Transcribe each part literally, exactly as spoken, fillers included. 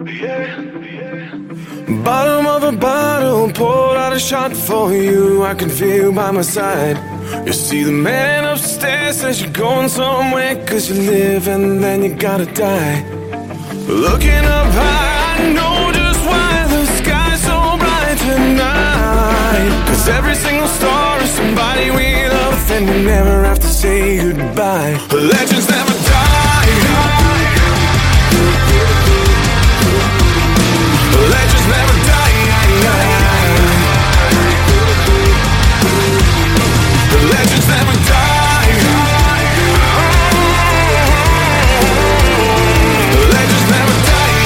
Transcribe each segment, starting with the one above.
Bottom of a bottle, poured out a shot for you. I can feel by my side. You see the man upstairs says you're going somewhere, cause you live and then you gotta die. Looking up high, I know just why the sky's so bright tonight. Cause every single star is somebody we love, and we never have to say goodbye. Legends never die. Legends never die. Legends never die. Legends never die.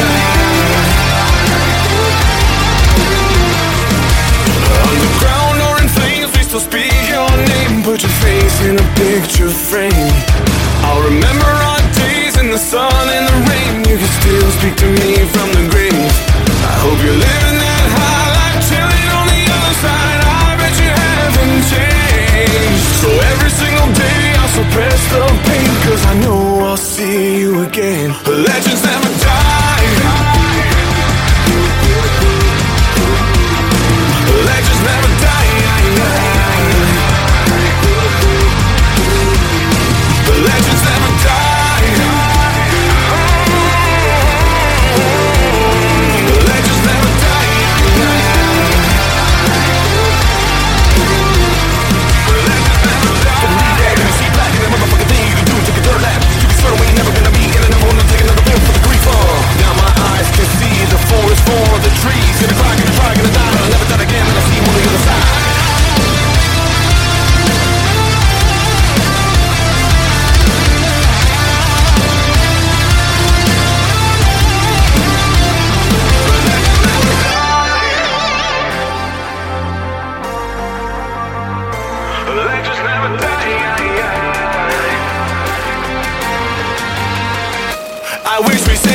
Underground or in flames, we still speak your name. Put your face in a picture frame. I'll remember our days in the sun and the rain. You can still speak to me from the grave. I hope you're living that high life, chilling on the other side. I bet you haven't changed. So every single day I'll suppress the pain, cause I know I'll see you again. Legends never die. Legends never die. Legends never die. Legends never die. Believe that when you see black, and that motherfucking thing you can do, take a third lap. You be certain we ain't never gonna be in and I'm gonna take another pill for the grief. Uh, now my eyes can see the forest for the trees. Gonna cry, gonna try, gonna die, I'll never die again, and I'll see you on the other side. Legends never die. I wish we said